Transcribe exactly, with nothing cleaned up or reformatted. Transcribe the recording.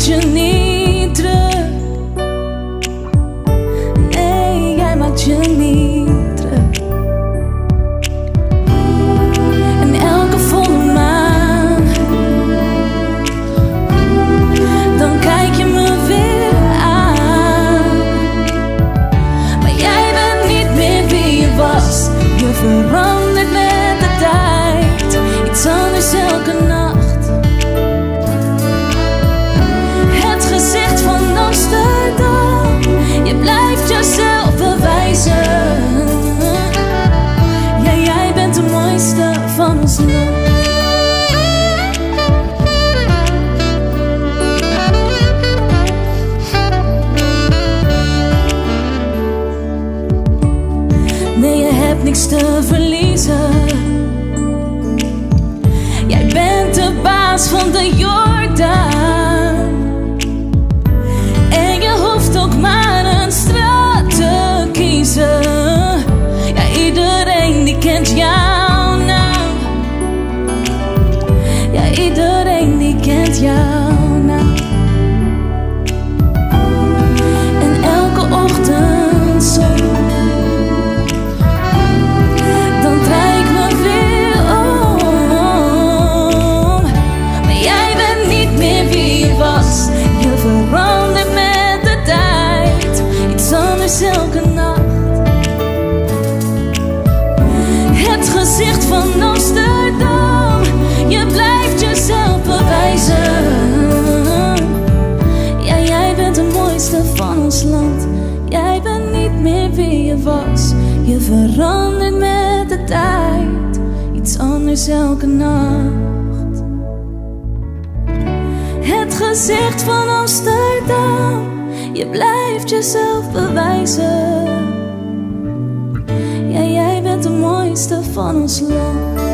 je niet druk. Nee, jij maakt je niet druk. En elke volle maan, dan kijk je me weer aan. Maar jij bent niet meer wie je was. Je verandert met de tijd, iets anders elke nacht. Het gezicht van Amsterdam, je blijft jezelf bewijzen. Ja, jij bent de mooiste van ons land. Nee, je hebt niks te verliezen. Jij bent de baas van de Jordaan. En je hoeft ook maar een straat te kiezen. Ja, iedereen die kent jouw naam. Ja, iedereen die kent jouw naam. En elke ochtendzon, dan draai ik me weer om. Maar jij bent niet meer wie je was. Je verandert met de tijd, iets anders elke nacht. Het gezicht van Amsterdam, je blijft jezelf bewijzen. Ja, jij bent de mooiste van ons land. Jij bent niet meer wie je was. Je verandert met de tijd, iets anders elke nacht. Het gezicht van Amsterdam, je blijft jezelf bewijzen. Ja, jij bent de mooiste van ons land.